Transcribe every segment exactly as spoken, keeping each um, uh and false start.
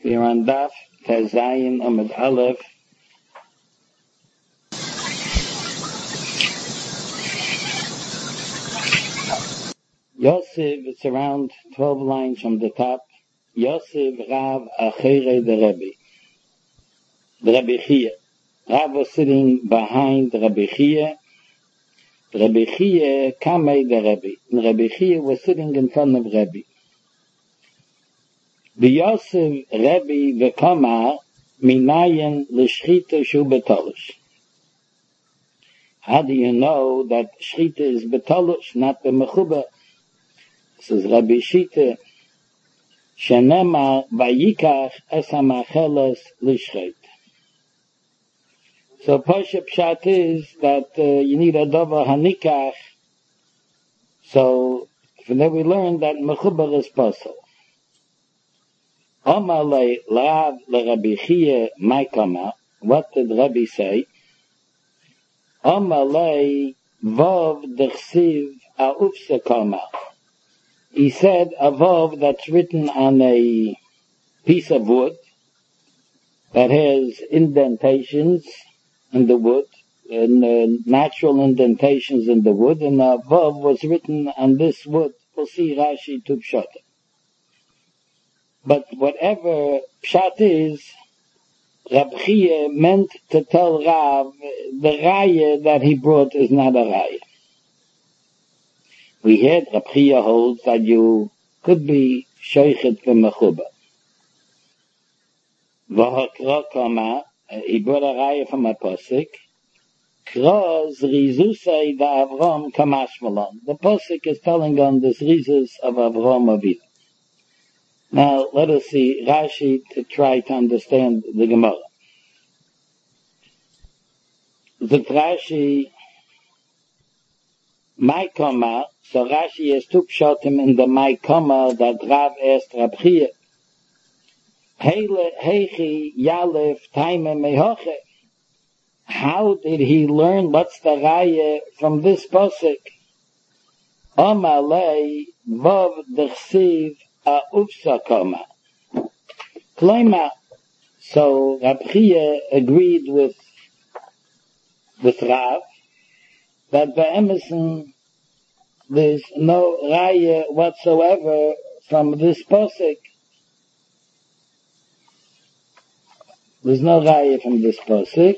We are on Daf Tezayin Amud Aleph. Yosef, it's around twelve lines from the top. Yosef Rav Achere the Rebbe. The Rebbe Chia. Rav was sitting behind the Rebbe Chia. The Rebbe Chia Kamei the Rebbe. The Rebbe Chia was sitting in front of Rebbe. The Yosef Rebbe v'kamar minayin l'shchita shu betolish. How do you know that shchita is betolish, not the mechuba? This is Rabbi Shita. Shenema vayikach es hamacheles l'shchit. So Pasha Pshat is that uh, you need a dover hanikach. So from there we learn that mechuba is possible. Amalei Lav Rabbi Chia Maikama. What did Rabbi say? Amalei Vav Dechsiv Aufsekama. He said a vav that's written on a piece of wood that has indentations in the wood, and uh, natural indentations in the wood, and a vav was written on this wood. We'll see Rashi to Pshat. But whatever Pshat is, Rab Chia meant to tell Rav the Raya that he brought is not a Raya. We heard Rab Chia holds that you could be Shoichet v'Mechuba. V'hakra kama, he brought a Raya from a Posik. Kros Rizusei da Avram kamashmalon. The Posik is telling on this Rizus of Avram Avinu. Now, let us see Rashi to try to understand the Gemara. The Rashi, Maikoma, so Rashi has two pshatim in the Maikoma that Rav asked Rab Chia. Heichi Yalef Taime Mehoche. How did he learn what's the Raya from this Posik? Amalei Vav Dechsiv a Ufsakoma. Klema. So Rab Chia agreed with with Rav that by Emerson there's no raya whatsoever from this posik. There's no raya from this posik.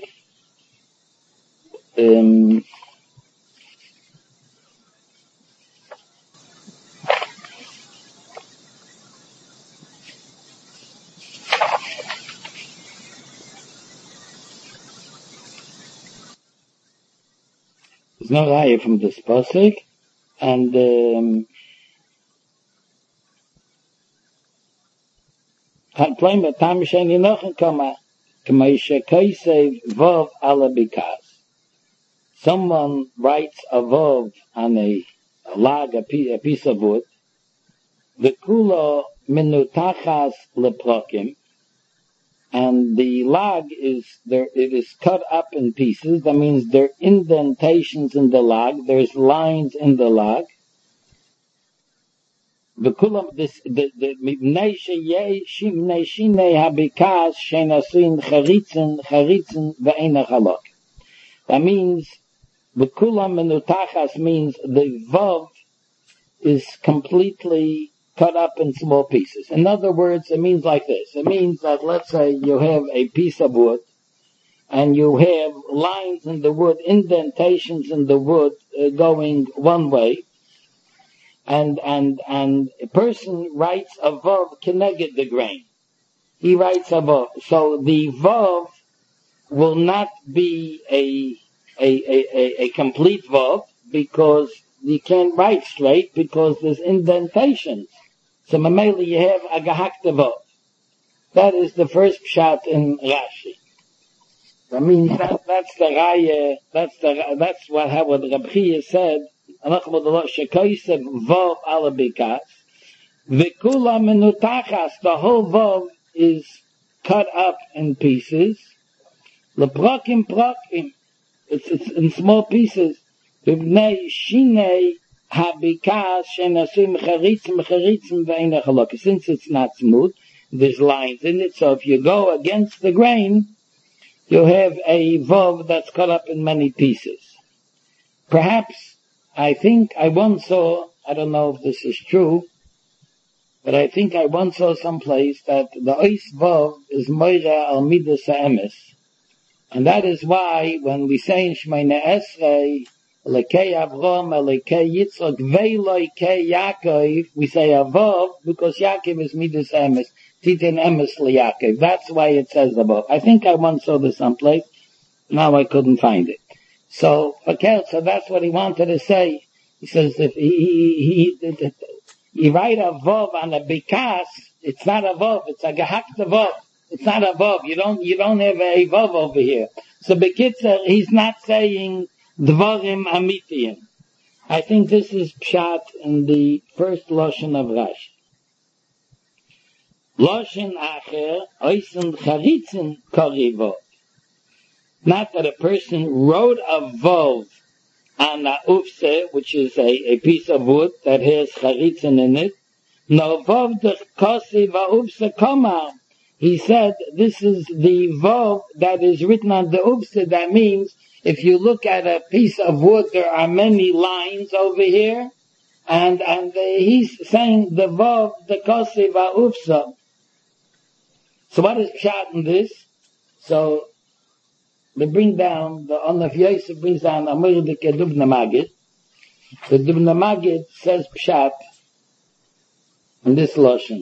Um, There's no raya from this posik, and um, someone writes a vav on a, a log, a piece, a piece of wood, the kula minutachas leprokim, and the log is there, it is cut up in pieces. That means there are indentations in the log, there's lines in the log. The kulam, this, the, the, mibnei sheyei shimnei shinei habikas shenasin charitzen charitzen ve'ena chalok. That means, the kulam menutachas means the vav is completely cut up in small pieces. In other words, it means like this. It means that, let's say, you have a piece of wood, and you have lines in the wood, indentations in the wood uh, going one way, and and and a person writes a vav keneged the grain. He writes a vav. So the vav will not be a a a, a, a complete vav, because you can't write straight because there's indentations. So mamela you have a gehakta vav. That is the first pshat in Rashi. I mean that, that's the raya. That's the that's what how what Rab Chia said. Shekaisev vav ala bikas. V'kula menutachas. The whole vav is cut up in pieces. Leprakim prakim. It's it's in small pieces. V'bnei shinei habikas shenasim charitzim charitzim ve'ena chalok. Since it's not smooth, there's lines in it. So if you go against the grain, you have a vav that's cut up in many pieces. Perhaps, I think I once saw, I don't know if this is true, but I think I once saw someplace that the ois vav is moira al midas ha'emes. And that is why when we say in Shemona Esrei, Lekei Avram, Lekei Yitzchak, Ve'lokei Yaakov, we say Avav because Yaakov is midas emes. Titin emes liYaakov. That's why it says Avav. I think I once saw this someplace. Now I couldn't find it. So, okay, so that's what he wanted to say. He says if he, he, he, he you write a Vav on a Bikas, it's not a Vav, it's a Gehakta Vav. It's not a Vav. You don't, you don't have a Vav over here. So Bekitzer, he's not saying Dvarim Amitiyim. I think this is Pshat in the first Lashon of Rashi. Lashon Acher, Oisen Charitzen Korivot. Not that a person wrote a Vav on a Ufse, which is a, a piece of wood that has Charitzen in it. No Vav de Kosi va Ufse Komar. He said this is the Vav that is written on the Ufse. That means if you look at a piece of wood, there are many lines over here, and and uh, he's saying the Vav, the Kosi va'ufsa. So what is Pshat in this? So they bring down, the Onaf Yosef brings down Amir de Dubna Magid. The Dubna Magid says Pshat in this Lashon.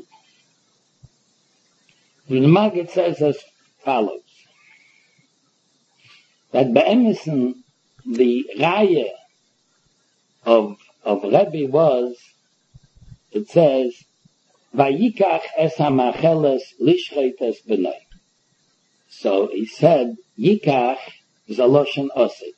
The Magid says as follows. That Be'emison, the Raya of, of Rebbe was, it says, Vayikach es hamacheles lishchait es b'nai. So he said, Yikach is a Lashon Osid.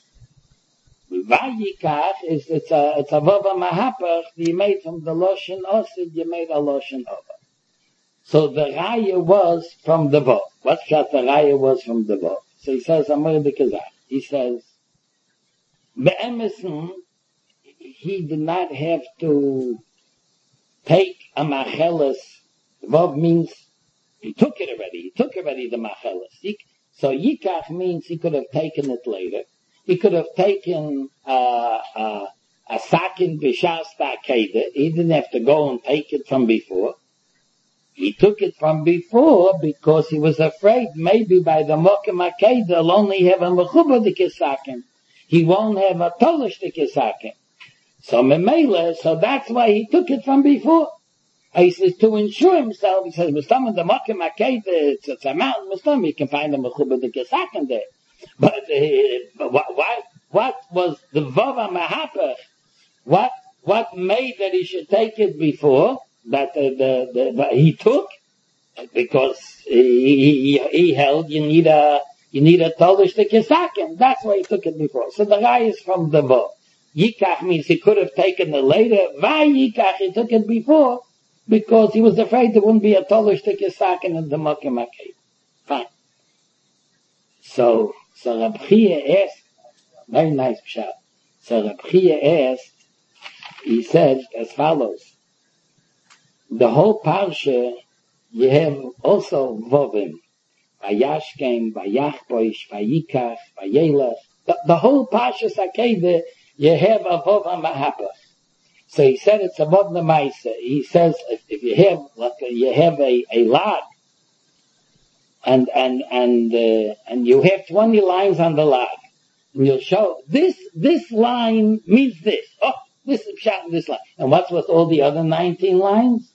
Vayikach is, it's a, it's a Vava Mahapach, you made from the Lashon Osid, you made a Lashon Ova. So the Raya was from the Vav. What's that the Raya was from the Vav? So he says, Amar de Kazach. He says, Be'emison, he did not have to take a macheles. Vav means he took it already. He took already the macheles. So Yikach means he could have taken it later. He could have taken uh, uh, a sakin b'shas ta'akeda. He didn't have to go and take it from before. He took it from before because he was afraid maybe by the Mokim Akeda he'll only have a Mechuba de Kisakim. He won't have a Tolish de Kisakim. So Memele, so that's why he took it from before. He says to ensure himself, he says, Mustam the Mokim Akeda, it's, it's a mountain, Mustam, you can find a Mechuba de Kisakim there. But uh, what, what, what was the Vava Mahapach? What, what made that he should take it before? That uh, the, the, the he took because he, he, he held you need a you need a tolish to kisakim. That's why he took it before. So the guy is from the Vav. Yikach means he could have taken it later. Why Yikach? He took it before because he was afraid there wouldn't be a tolish to kisakim in the Mokim Aked. Fine. So so Reb Chia asked, very nice pshat. So Reb Chia asked, he said as follows. The whole parsha, you have also Vovim. Vayashkem, Vayachboish, Vayikach, Vayelach. The, the whole parsha Sakeda, you have a Vov HaMahapach. So he said it's a Vov Namaisa. He says if, if you have, like, you have a, a log, and, and, and, uh, and you have twenty lines on the log, and you'll show, this, this line means this. Oh, this is pshat in this line. And what's with all the other nineteen lines?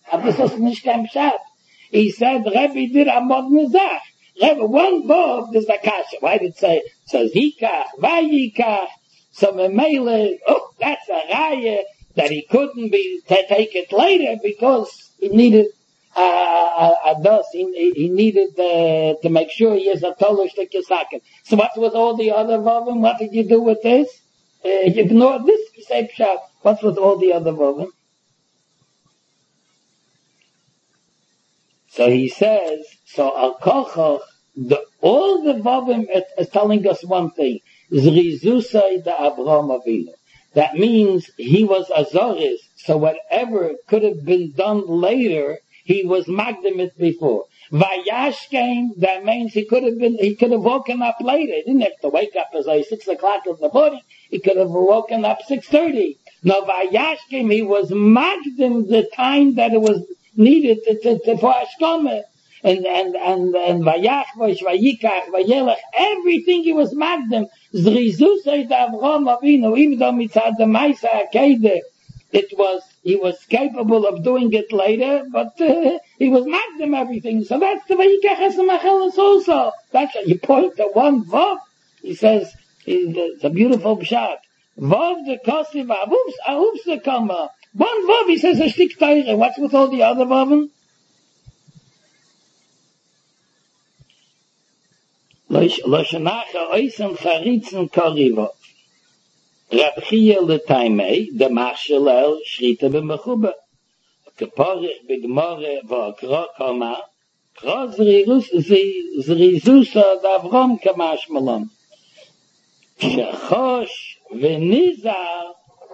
He said, Rebbe did a mod mizach. Rebbe, one Vav is the kasha. Why did it say, it says Yikach, Vayikach. So Memele, oh, that's a raya that he couldn't be, to take it later because he needed, uh, a, a dos. He, he needed, uh, to make sure he is a tolish to kisakim. So what's with all the other Vavim? What did you do with this? Uh, you ignored this, you say pshat. What's with all the other Vavim? So he says, so Al Kochach, the, all the Vavim is, is telling us one thing. Zrizusai da Avraham Avinu. That means he was Azoris, so whatever could have been done later, he was magdamit before. Vayash came, that means he could have been, he could have woken up later. He didn't have to wake up as like six o'clock in the morning. He could have woken up six thirty. No, Vayash came, he was magdim the time that it was needed to, to, to for Ashkoma. And, and, and, and Vayachvosh, Vayikach, Vayelech, everything he was magdim. Zrizusay Avram Avinu, even though mitzad the Maisa Akede, it was, he was capable of doing it later, but uh, he was magdim everything. So that's the Vayikach HaSamachelis also. That's what you point to one Vav. He says, it's a beautiful pshat. Vav the Kosiv, Avuvs, Avuvs the Kama. One Vav, he says, a shtik Teire. What's with all the other Vavim? Loshanacha oisen charitzen korivov. Rab Chia l'taimei, de marshal shrita b'mechuba. Keporich b'gmore v'okro koma, kro zrizusa d'avrom kamash malom. Shechosh v'nizar,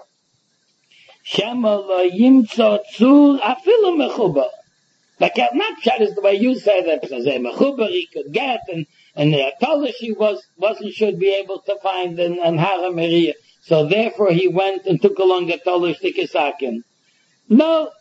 shema lo yimtzo tzur afilu mechuba. Like, not pshat is the way you say that, because a mechuba he could get, and And the Atalashi was, wasn't, should be able to find an, an Hara Maria. So therefore he went and took along a Atalash to Kisakin. No.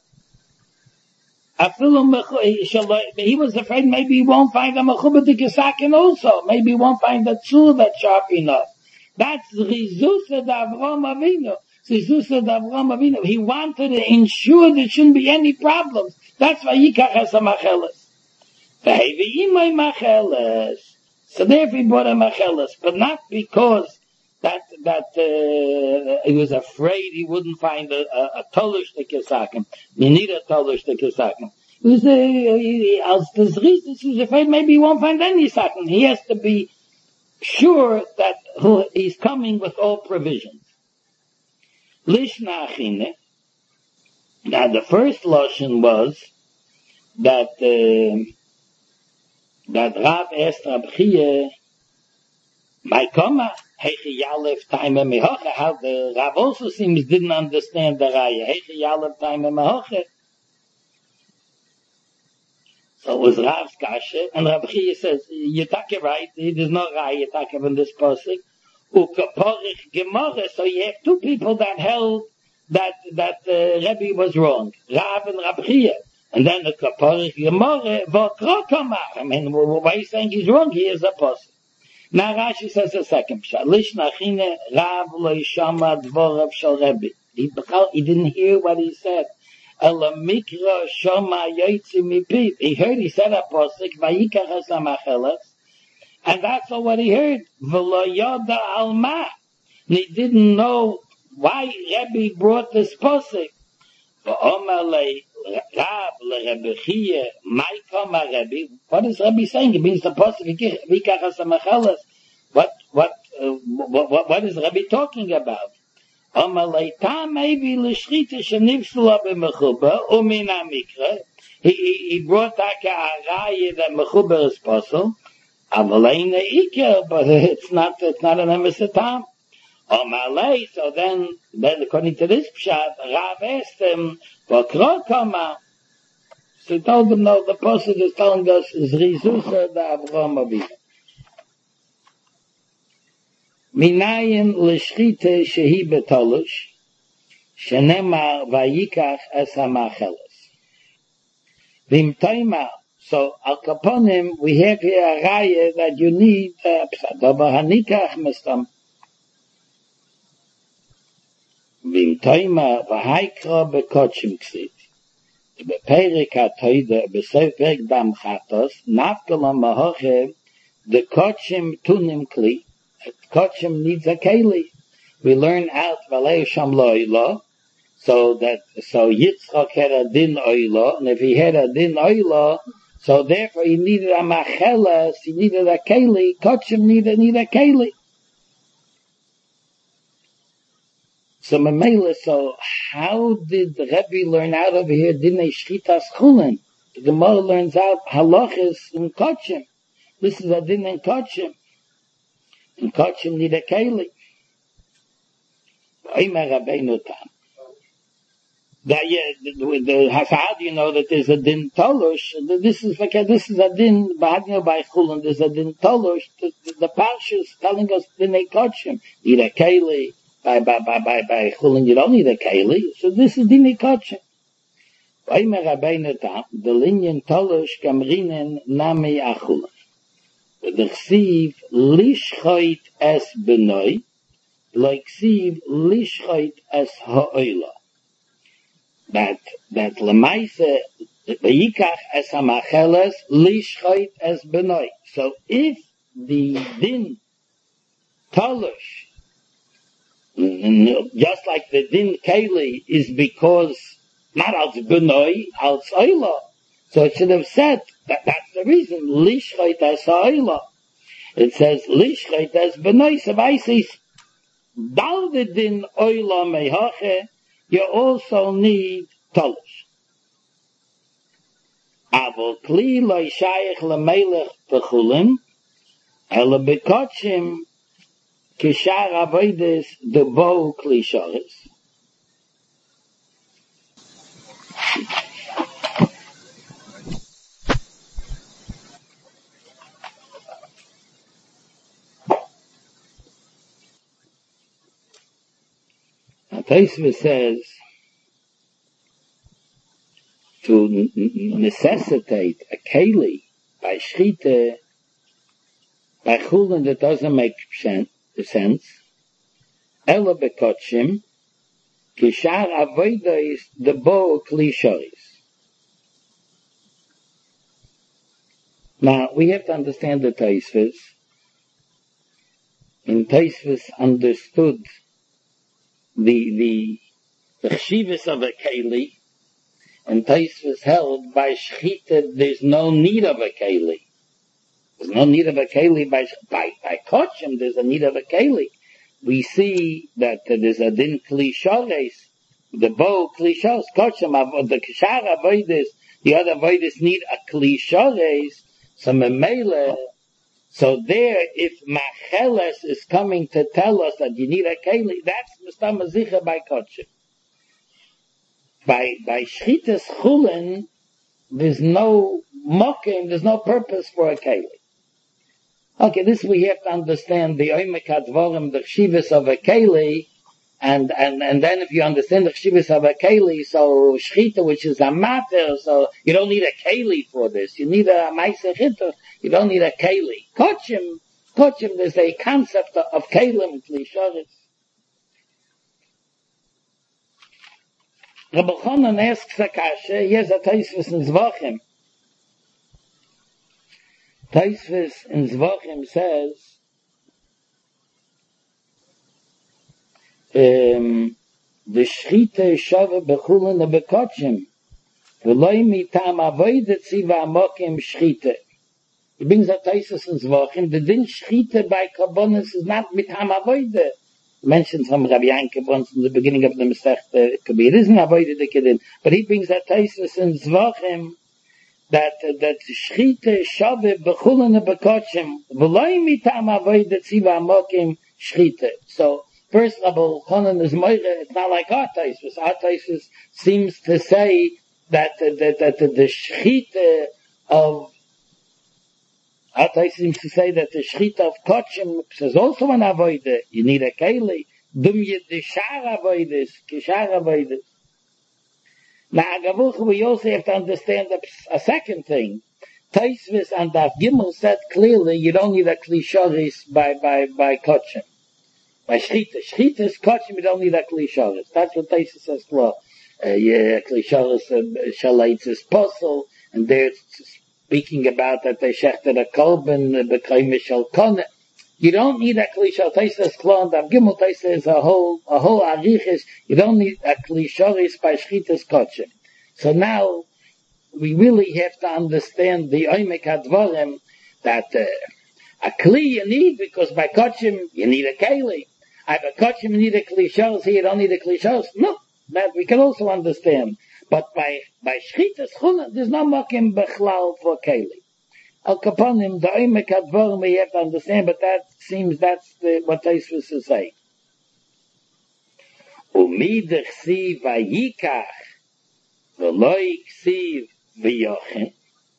He was afraid maybe he won't find a Mechuba to Kisakin also. Maybe he won't find a Tzur that's sharp enough. That's Rizusa d'Avram Avinu. Rizusa d'Avram Avinu. He wanted to ensure there shouldn't be any problems. That's why Yikach has a Macheles. So therefore he brought a macheles, but not because that that uh, he was afraid he wouldn't find a, a, a tolush to kisakim. You need a tolush to kisakim. He was uh, as the reason he was afraid maybe he won't find any sakim. He has to be sure that he's coming with all provisions. Lishnachine. Now the first lotion was that. Uh, that Rav asked Rab Chia, my koma, heiche yalef taime mehoche, how the Rav also seems didn't understand the raya, heiche yalef taime mehoche. So it was Rav's kasha, and Rab Chia says, you take it right, there's no raya, you take it in this posik, ukaporich gemore, so you have two people that held that, that uh, Rebbe was wrong, Rav and Rab Chia. And then the Kaporich Gemore, Vokrokamar. I mean, why are you saying he's wrong? He is a person. Now Rashi says the second pshat. Lishnachine Rav lo yishama dvorav shel Rebbe. He, he didn't hear what he said. Ela mikra shama yoytzi mipiv. He heard, he said a posik, vayikach hasamacheles. And that's all what he heard. V'lo yoda alma. He didn't know why Rebbe brought this posik. V'omar le Rav le Chia, my koma Rebbe. What is Rebbe saying? It means the pasuk vikach hasamacheles. What what uh, what what is Rebbe talking about? Amalei tam maybe l'shrita shenivsula b'mechuba umina mikra. He he brought that a raya that mechuba is possible. Amalei neikah, but it's not it's not an emesetam. Amalei. So then then according to this pshat, Rav asked him. So he told them, no, the pasuk is telling us, is Rizusa da Avram Avinu. Minayin l'shchite shehi betolush, shenemar vayikach es hamacheles. Vimtoima, so al kaponim, we have here a raya that you need, psadova hanikach mestam. Vimtoima vahaikra bekochim ksit. Beperik hatoida besefek dam chatos nafkalam mahoche the kochim tunim kli. Kochim needs a keli. We learn out valei sham lo ilo, so that so Yitzchak had a din oilo, and if he had a din oilo, so therefore he needed a macheles, he needed a keli. Kochim needed need a keli. So Mamela, so how did the Rebbe learn out over here Dinei Shchitas Chulin? The Gemara learns out halachas in Kochim. This is a din in Kochim. In Kochim need a keli. Oimer Rabbeinu Tam. That yeah, the, the, how do you know that there's a din tolush? This is like this is a din. How do you know by chulin there's a din tolush? The, the, the parsha is telling us dinei kachim. Need a keli by by by by by chulin. You don't need a keli. So this is dinei kachim. Vaymer Rabbeinu tam the linyan tolush kamrinen nami achulin. The chsiv lishchait es benoi like chsiv lishchait es ha'oila. That, that lemaise, v'yikach es hamacheles, lishchait es benoi. So if the din tolush, just like the din keli is because, not als benoi, als oila. So it should have said, that that's the reason, lishchait es ha'oila. It says, lishchait es benoi, so I say, dal the din oila mehache, you also need tolush. Avol kli lo shayich lemelech bechulin, ele bekotchim kishar avodes de bo kli sharis. Taisva says, to necessitate a keli by shchita, by chulin that doesn't make sense, ela bekotchim, kishar avodos de bo kli sharis. Now, we have to understand the Taisvas. And Taisvas understood the, the, the chshivas of a keli, and Taisvas held by shchita there's no need of a keli. There's no need of a keli by, by, by kotchim, there's a need of a keli. We see that uh, there's a din kli shares, the bow kli shares, kotchim, the kishar avodas, the other avodas need a kli shares, so memele. So there, if Macheles is coming to tell us that you need a keli, that's Mustama Zicha by Kotchim. By, by Shchitas Chulin, there's no mokim, there's no purpose for a keli. Okay, this we have to understand the Oimek HaDvorim, the Chshivas of a keli, and, and, and then if you understand the Chshivas of a keli, so Shchita, which is a matter, so you don't need a keli for this. You need a Maaseh Chita. You don't need a keli. Kotchim, Kotchim, there's a concept of kelim, Klisharis. Rabbi Chonon asks a kasha, here's a Taisvus in Zvachim. Taisvus in Zvachim says, um, the Shchita shava bechulin bekotchim, v'loi mitam avoidet tziva amokim Shchita. He brings a Taisus in Zvachim, the din Shchita by Karbonis is not mitam avoidet. Mentioned from Rabbi Yankiv once in the beginning of the Masechta Kabir. It isn't avoided the Kedin, but he brings that Taisus in Zvachim that uh, that Shchita shave bechulin bekotchim v'loi mitam avoidet tziva amokim Shchita. So first, Rabbi Chonon is moire. It's not like our Taisus. Our Taisus seems to say that uh, that that uh, the Shchita of Atai seems to say that the shchita of kotchim is also an avoide. You need a keli. Dum yed the shar avoides, kishar avoides. Now, Agavuch, we also have to understand a, a second thing. Taisvis and Daf Gimel said clearly you don't need a klisharis by, by, by kotchim. By shchita. Shchita is kotchim, you don't need a klisharis. That's what Taisvis says, well, uh, yeah, klisharis, uh, shalaitz is puzzle, and there it's speaking about that they shechted a kolben, b'kay mishal kone. You don't need a klishah. Taisa klon, Daf Gimel Taisa is a whole, a whole arichis. You don't need a klisharis by shchitas kotchim. So now, we really have to understand the oimek hadvorim that, uh, a kli you need because by kotchim you need a keli. By kotchim you need a klisharis, here you don't need a klisharis. No, that we can also understand. But by, by shchitas chulin, there's no mokim bechlal for keli. Al kaponim, the oimek hadvorim we have to understand, but that seems that's the, what Taisvus is saying. Umidach si vayikach V'loi ksiv v'yochin.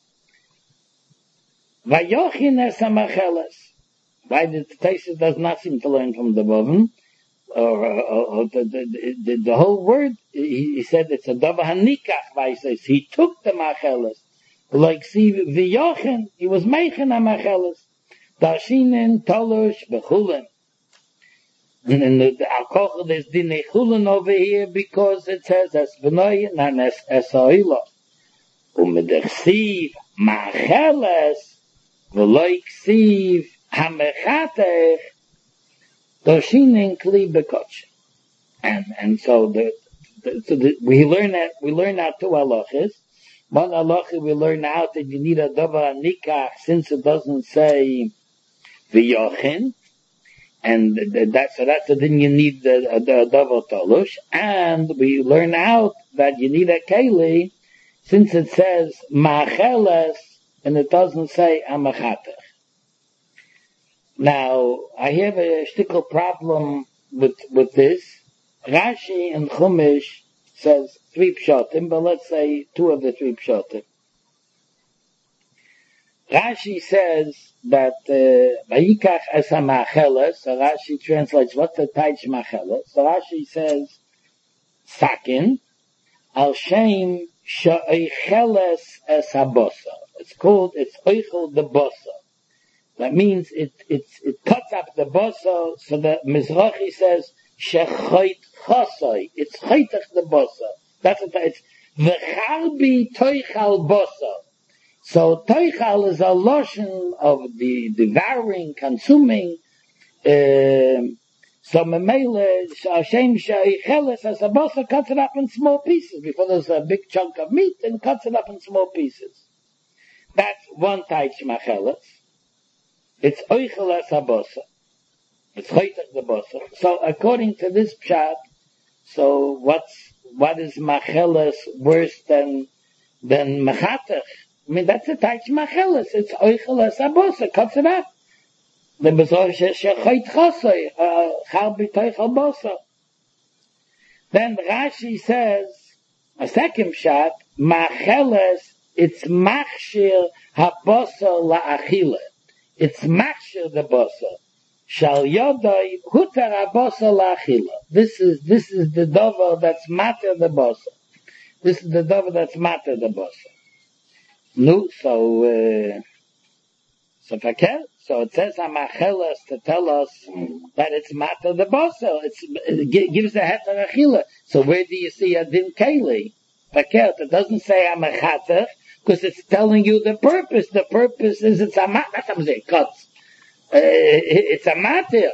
V'yochin es ha'macheles. Why the Tosfos does not seem to learn from the Bavim, or, or, or the, the, the, the whole word, he, he said it's a davar hanikach, why he says he took the macheles. Like see v'yochin, he was meichen ha'macheles. Dashinen, tolush, b'chulin. And then the, the Al-Kochel, there's dinei chulin over here because it says as v'noyin and as ha'ila. Umedechsiv macheles, v'loi ksiv hamechatech, doshinin kli bekotch. And, and so the, the, so the, we learn that, we learn out two halachas. One halacha we learn out that you need a davar nikach since it doesn't say v'yochin. And that's, so that's the thing you need the, the davar tolush. And we learn out that you need a keli since it says macheles and it doesn't say amachatech. Now, I have a shtickle problem with, with this. Rashi and Chumash says three pshatim, but let's say two of the three pshatim. Rashi says that, uh, vayikach es ha'macheles, so Rashi translates, what's the taich macheles? So Rashi says, sakin, al shem she'oicheles es ha'bosa. It's called, it's oichel the bosa. That means it, it, it cuts up the bosa, so that Mizrahi says, shechoit chosoi. It's choitach the bosa. That's what it's, v'charbi toichal bosa. So toichal is a lotion of the devouring, consuming, um, so memele, Hashem she'icheles as a bosa cuts it up in small pieces before there's a big chunk of meat and cuts it up in small pieces. That's one taich macheles. It's oichel as a bosa. It's choitach the bosa. So according to this pshat, so what's, what is macheles worse than, than machatech? I mean, that's a taich macheles. It's oichel as a bosa. Cuts it up. The bezor shechoit chosoi, charbi toichel bosa. Then Rashi says, a second pshat, macheles, it's machshir ha-bosa la'achile. It's machshir the bosa. Shal yodai hutar ha-bosa la'achile. This is, this is the dover that's matter the bosa. This is the dover that's matter the bosa. No, so, uh, so fakel. So it says ha'macheles to tell us that it's matter the bosa. It's, it gives the heter achila. So where do you see a din keli? Fakel. It doesn't say ha'machatech, because it's telling you the purpose. The purpose is it's a matter. That's what I'm saying. Cuts. Uh, it's a matter.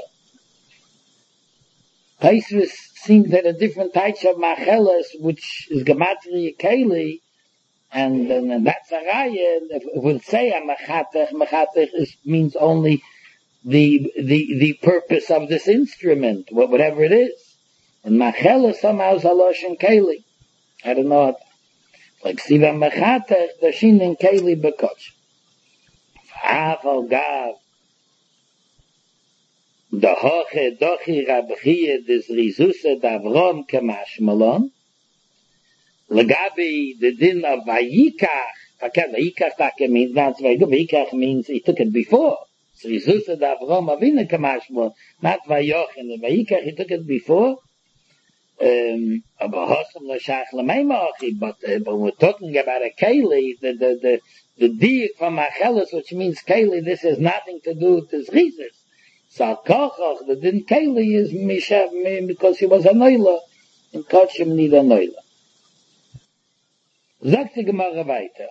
Tosfos seems that a different type of macheles, which is gematria keli, and, and, and that's a raya. If we'll say a machatech, machatech is, means only the the the purpose of this instrument, whatever it is. And macheles somehow is a loshen keli. I don't know. What, like siva machatech, the shin in keli bekoch. Aval gav. The hoche dochi rabchie des rizusa davrom kemashmalon. Legabi the din of vayikach. Okay, vayikach that means not very good. Vayikach means he took it before. So rizusa davrom avina kemashmalon, not vayochin. The vayikach he took it before. Um, but uh, but we're talking about a keli, the the the the diak from macheles, which means keli. This has nothing to do with his chizis. So kochach, the din keli is mishav because he was a noila, and kachim need a noila. Sagt die Gemara weiter.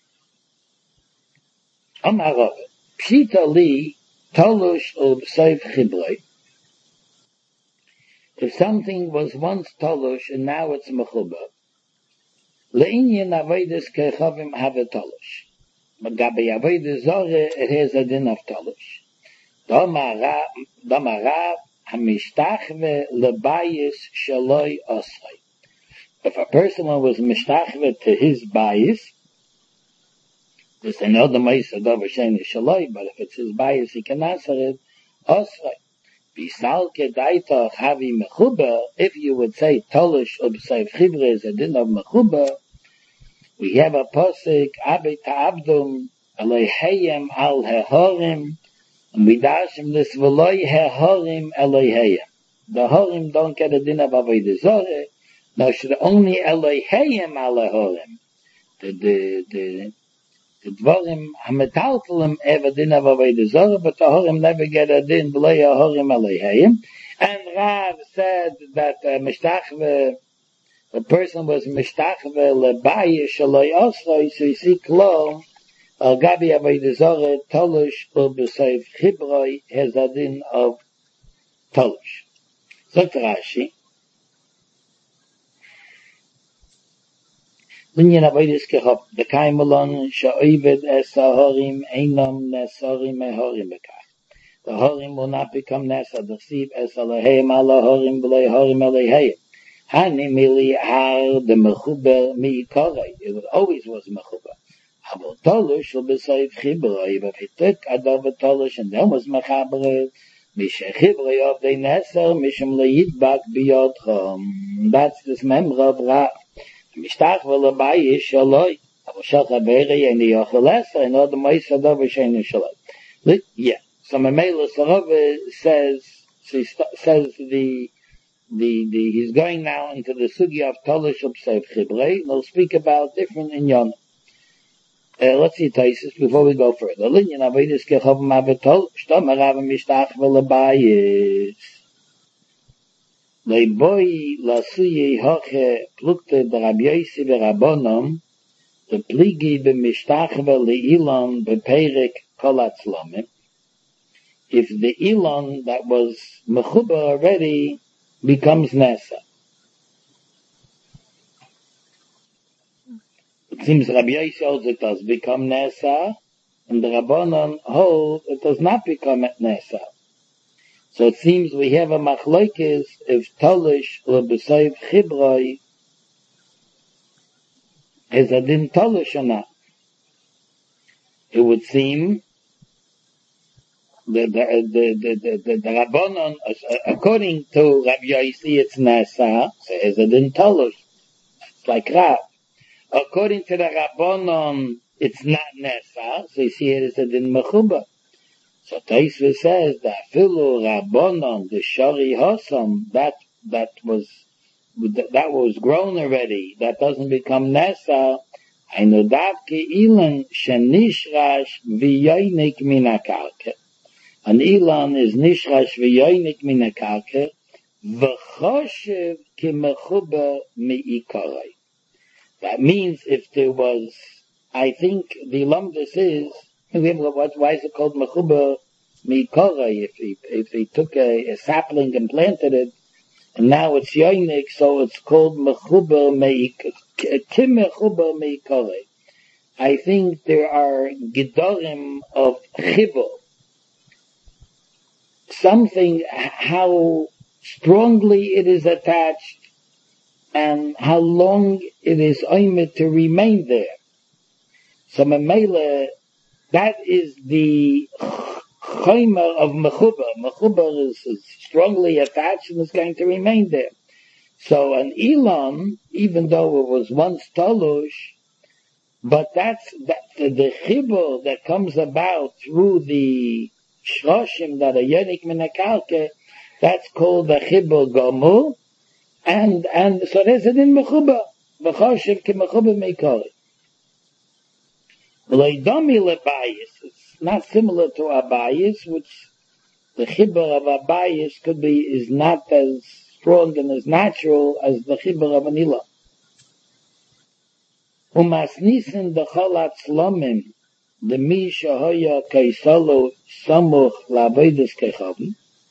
Amar Rav, pshita li tolush ul b'seif chibroi. If something was once tolush and now it's mechuba, le'inyan avodas kechavim have a tolush. But gabi avodas zore, it has a din of tolush. Damarav hamishtachve lebayis shaloi osrei. If a person was mishtachve to his bayis, there's another ma'isa davar shein shaloi, but if it's his bayis, he can answer it osrei. If you would say tolush or b'seif chibra is a din of mechuba, We have a posik, Abi ta'abdum, Elohayim al hehorim, and we dash him this, V'loi hehorim Elohayim. The horim don't get a din of avodah zarah, no, should only Elohayim al hehorim. The, the, the, the dvarim hametaltalim have a din of avodah zarah, but the horim never get a din, V'loi hehorim Elohayim. And Rav said that uh, Mishtachve, a person was Mishtachve lebayi shaloi osroi, so you see klo, al gabi avodah zarah, tolush or b'soif chibroi, has a din of tolush. Sagt Rashi, Linyan avodas kechop, the kaimelon sha'oived es hahorim einam nesarim mehorim bekach. The horim will not become nesa, the sieve es Elohayim ala horim v'lei horim Elohayim. Hani mili har the mechuber mi'ikorei. It always was mechuber. Avol tolush will be soif chibroi, but he took adov tolush and then was mechaber. Mishe chibroi of the neser, mishem le'yidbak biyodchom. That's this member of Rav. Mishtach v'lebayi shaloi. Avol shal chaveri and the yocheleser, and all the mois adov v'sheinu shaloi. Yeah. So Mamela Sarova says, says the, the, the, he's going now into the sugya of Tolush Ubsev Chibrei. We'll speak about different inyan. Uh, let's see Taisus before we go further. Linyan Avedis Kechov Mabetol, Shtom Arav Mishtach V'lebayis. Leiboi Lasuye Hoche Plukte D'Rab Yosi V'Rabonom, the Pligi B'Mishtach V'Le'ilon B'Perek Kolatzlomim. If the Elon that was Mechuba already becomes Nesa. It seems Rabbi Yossi holds it does become Nesa, and the Rabbanon hold it does not become Nesa. So it seems we have a machlokes if Tolish or B'Soif Chibroi is a din Tolish or not. It would seem The the the the the, the, the Rabbanon, according to Rabbi Yossi, it's Nasa, so it's a din Tolush. It's like Rav. According to the Rabbanon, it's not Nasa, so you see it as a din Mechuba. So Taisva says that Filu Rabbanon, the Shari Hosam, that that was that was grown already, that doesn't become Nasa. Ainu davke ilan shenishrash v'yoynik min hakarka. An ilan is nishrash v'yoynik min hakarka v'choshev ki mechuba mi'ikorei. That means if there was, I think the lumdus is, why is it called mechuba mi'ikorei? If he, if he took a, a sapling and planted it, and now it's yoynik, so it's called mechuba mi'ikorei. I think there are gedorim of chibur. Something, how strongly it is attached and how long it is oimed to remain there. So Mamela, that is the chaymer of mechuba. Mechuba is, is strongly attached and is going to remain there. So an Elam, even though it was once Tolush, but that's that, the, the chibur that comes about through the shroshim that are yonik min hakarka, that's called the chibur gomur, and and so there's it in mechuba, v'choshev ki mechuba meikori. V'loidomi lebayis, it's not similar to abayis, which the chibur of abayis could be is not as strong and as natural as the chibur of an ilah. Umasnisen dechol atzlomim, the mi shahoya kaisalo samuch la'avodas kechavim.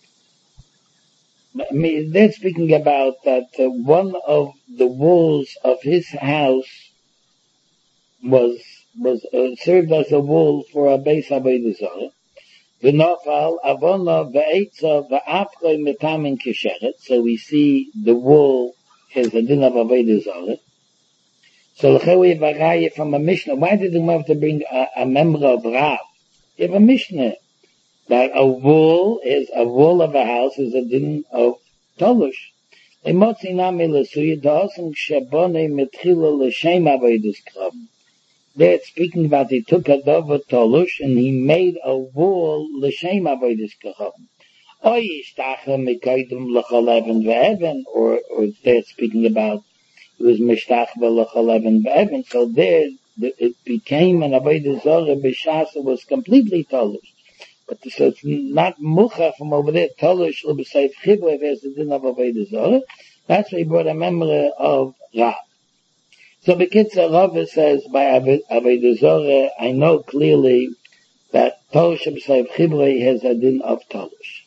They're speaking about that uh, one of the walls of his house was was uh, served as a wall for a beis avodas zarah. V'nofal avona ve'etza ve'afroi metamin kisheret. So we see the wall is a din of avodas zarah. So l'chewi v'raya from a Mishnah. Why did we have to bring a, a member of Rav? You have a Mishnah that a wall is a wall of a house is a din of tolush. Emotzi nami lesuye, da'osem shebone metchila l'shem avodas kachavim. There it's speaking about he took a dover tolush and he made a wall l'shem avodas kachavim. Oy ishtacha mekaydum l'chol even ve'even, or or there it's speaking about it was mishtach l'chol even ve'even. So there it became an avodah zarah b'shas it was completely tolush. But so it's not mucha from over there tolush l'b'seif chibur as the din of avodah zarah. That's why he brought a memory of Rav. So Bekitzer Rav says by avodah zarah, I know clearly that tolush l'b'seif chibur has a din of tolush.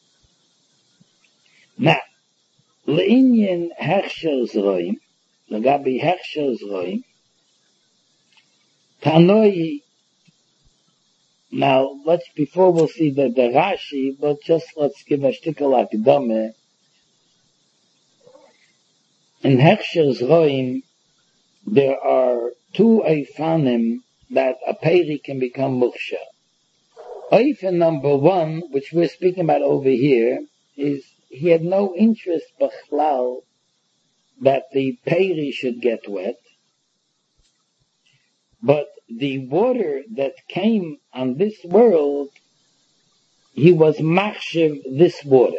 Now, le'inyan hechsher zroim, legabi hechsher zroim, tanoi. Now, let's before we'll see the, the Rashi, but just let's give a shtickle akdame. In hechsher zroim, there are two eifanim that a peri can become muksha. Eifan number one, which we're speaking about over here, is he had no interest b'chlal that the peri should get wet, but the water that came on this world, he was machshiv this water.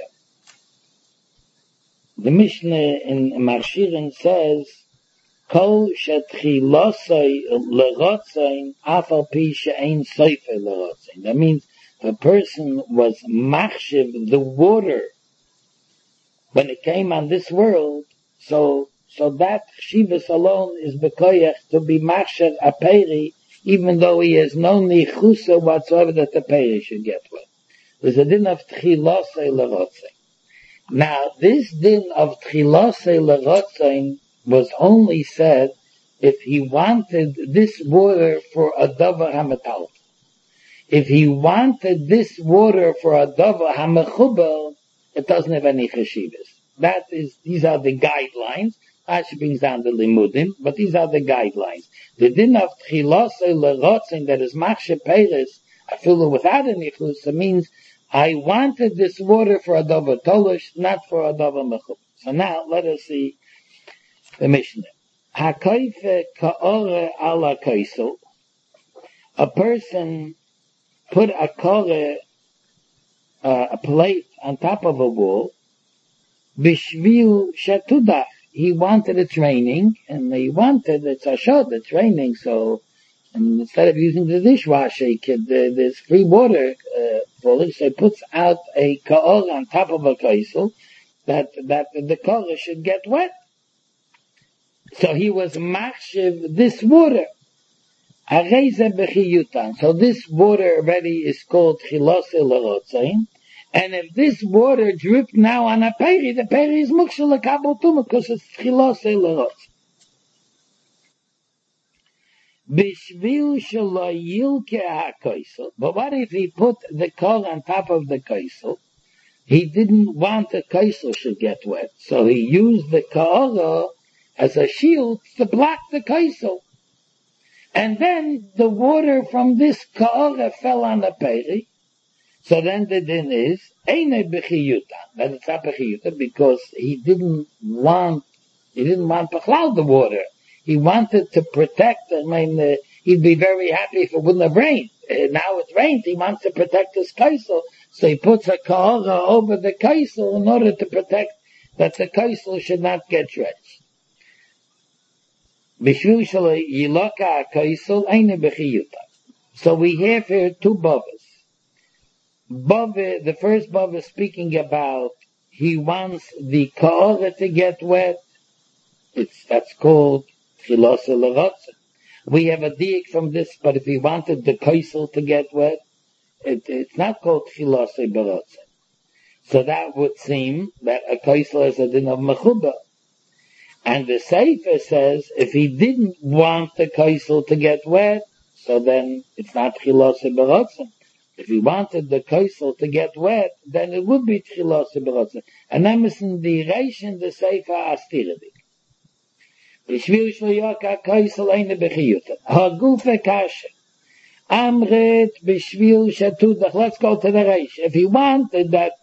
The Mishnah in Marshirin says, Kol shetchilosai l'rotzain afal pi she'ein soifer l'rotzain. That means the person was machshiv the water when it came on this world, so so that Shivas alone is bekoyach to be machshav a peri, even though he has no nichusa whatsoever that the peri should get wet. There's a din of tchilosei l'rotzein. Now, this din of tchilosei l'rotzein was only said if he wanted this water for a davar hamatal. If he wanted this water for a davar hamachuber, it doesn't have any cheshivas. That is, these are the guidelines. Rashi brings down the limudim, but these are the guidelines. The din of tchilosei l'rotzin that is machshe peres, I feel it without any chusa, means I wanted this water for a davar tolush, not for a davar mechub. So now let us see the Mishnah. Hakoife ka'ore ala kaisel. A person put a kore, uh, a plate on top of a wall, bishvil shetudach. He wanted it's raining, and he wanted it's a shot, it's raining, so and instead of using the dishwasher, he could, uh, there's free water uh, for it, so he puts out a ka'or on top of a kaisel, that, that the ka'or should get wet. So he was machshiv this water. Areze b'chiyutan. So this water already is called chilosei l'rotzein. And if this water dripped now on a peri, the peri is mukshel l'kabel tumah because it's chilosei l'rotzein. Bishvil shelo yilke ha'kaisel. But what if he put the kol on top of the kaisel? He didn't want the kaisel should get wet. So he used the ka'ara as a shield to block the kaisel. And then the water from this ka'ara fell on the peri. So then the din is, Eine b'chiyuta. That it's not b'chiyuta because he didn't want, he didn't want to cloud the water. He wanted to protect, I mean, uh, he'd be very happy if it wouldn't have rained. Uh, now it's rained, he wants to protect his kaisel. So he puts a ka'ara over the kaisel in order to protect that the kaisel should not get drenched. B'shvil shelo yiloka ha'kaisel eine b'chiyuta. So we have here two bavas. Bava, the first bava is speaking about he wants the ka'ara to get wet. It's, that's called chilosei l'rotzin. We have a diak from this, but if he wanted the kaisel to get wet, it, it's not called chilosei b'rotzin. So that would seem that a kaisel is a din of mechuba. And the Sefer says if he didn't want the kaisel to get wet, so then it's not chilosei b'rotzin. If he wanted the kaisel to get wet, then it would be chilosei b'rotzin. And then in the Reish in the Sefer Astiradik. B'shvil shelo yoka kaisel eine b'chiyuta. Hagufe kasha. Amret b'shvil shetudach. Let's go to the Reish. If he wanted that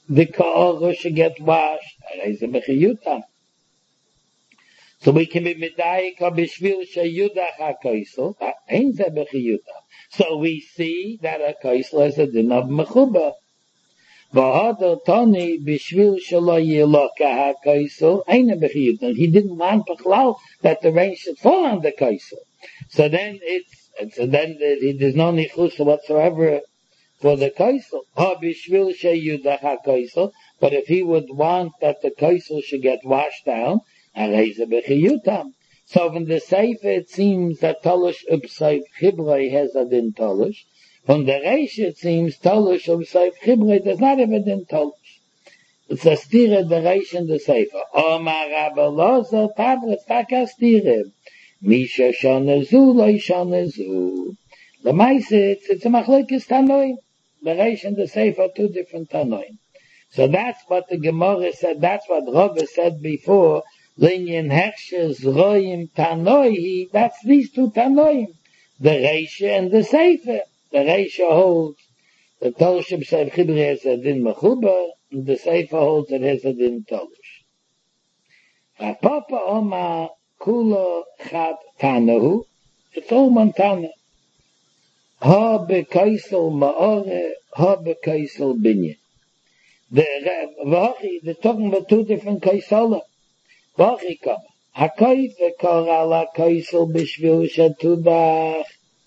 the ka'ara should get washed. Areise bechiyutam. So we can be medayik b'shvil sheyudach ha'koisel. Ein ze bechiyutam. So we see that a koisel is a din of mechuba. V'hadar tani b'shvil shelo yiloka ha'koisel ein bechiyutam. He didn't want b'chlal that the rain should fall on the koisel. So then it's, so then there's no nichus whatsoever for the koisel. Ha b'shvil sheyudach ha'koisel. But if he would want that the koisel should get washed down, areise bechiyutam. So from the Sefer it seems that Tolush Upsaif Chibrei has a din Tolush. From the Reish it seems Tolush Upsaif Chibrei does not have a din Tolush. It's a stira the Reish and the Sefer. Omar Rabbi Lozer Tavret Taka stira. Misha Shonezu Loi Shonezu. The Maise, it's, it's a machlekes Tanoim. The Reish and the Sefer are two different Tanoim. So that's what the Gemara said, that's what Rabbi said before, Linyan Hershes Roim Tanoi, that's these two Tanoim, the Reisha and the Sefer. The Reisha holds the Tolush B'Seif Chibri has a din Mechuba, and the Sefer holds it has a din Tolush. Papa Oma Kula Chat Tanahu, it's all one Tana. Ha B'Kaisel Ma'ore, Ha B'Kaisel Binyan. The Vachi, they're talking about two different Kaisalah. Vachi come. Hakoyf v'kor kaisel b'shvil shetudach.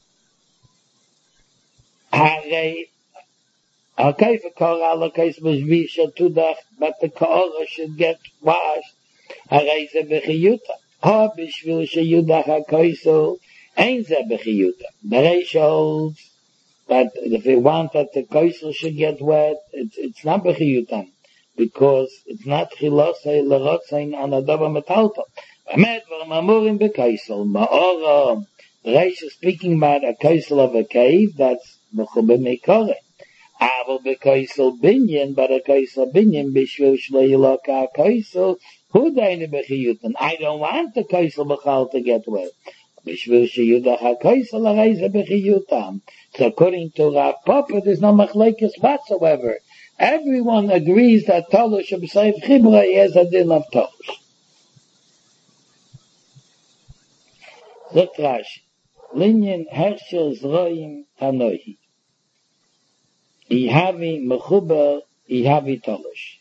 Harei, hakoyf v'kor kaisel b'shvil shetudach, but the ka'ara should get washed. Harei ze b'chiyuta. Ha b'shvil sheyudach hakoisel, ein ze b'chiyuta. The Reish holds that if we want that the kaisel should get wet, it's, it's not b'chiyutam. Because it's not chilosei l'rotzein an adava metalto. Amet v'mamurim b'kaisel ma'ora. The Reish is speaking about a kaisel of a cave that's mechubah meikore. Aval b'kaisel binyan, but a kaisel binyan b'shvil shlo yiloka kaisel hu daini b'chiyutan. I don't want the kaisel b'chal to get wet. B'shvil sheyudach ha-kaisel areise b'chiyutam. So according to Rav Papa, there's no machlekes whatsoever. Everyone agrees that Tolush B'Seif Chibrei has a din of Tolush. Zot Rashi, Linyan Hershel Zroim Tanohi. Ihavi Mechuba, Ihavi Tolush.